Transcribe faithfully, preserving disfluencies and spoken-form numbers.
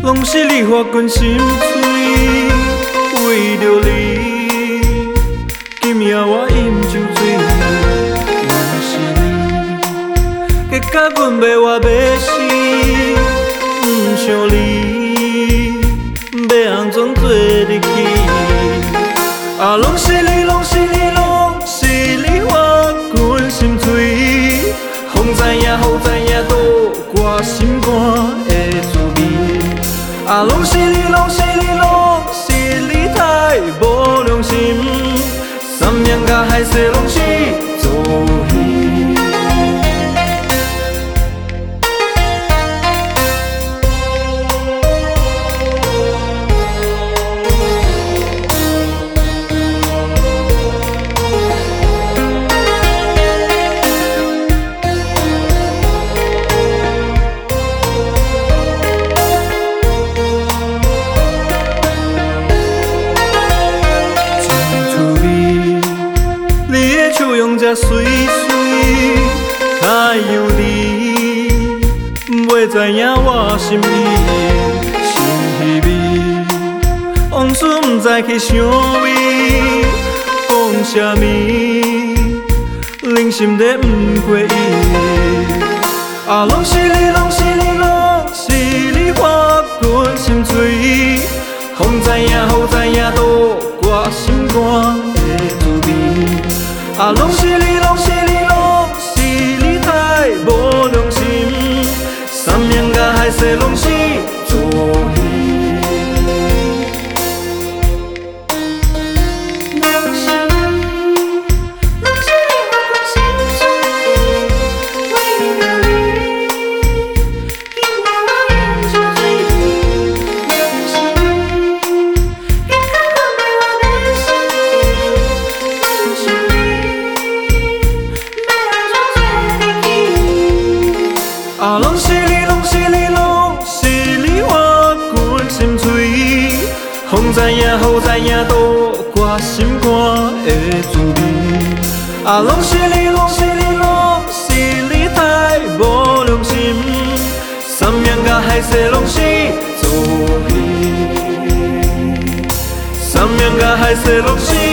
拢是你发滚心碎，为着你，今夜我饮酒醉，拢是你，结果阮要活要死，不想你，要安怎做入去？啊，拢是你，拢是你，拢是你发滚心碎，风知影，雨知影，都我心肝的滋味。啊，拢是你，拢是你，拢是你太无良心，三命甲海誓拢是做戏。这水水太样你，袂知影我心意心稀微，往事不知去想味，讲啥物，人心地不过意。啊，拢是你，拢是你，拢是你发滚心碎，风知影，雨知影，都我心肝的滋味。啊，拢是你，拢是你，拢是你太无良心，三命甲海誓拢是做戏。啊，拢是你，拢是你，拢是你发滚心碎，风知影，雨知影，都我心肝的滋味。啊，拢是你，拢是你，拢是你太无良心，三命甲海誓拢是做戏，三命甲海誓拢是。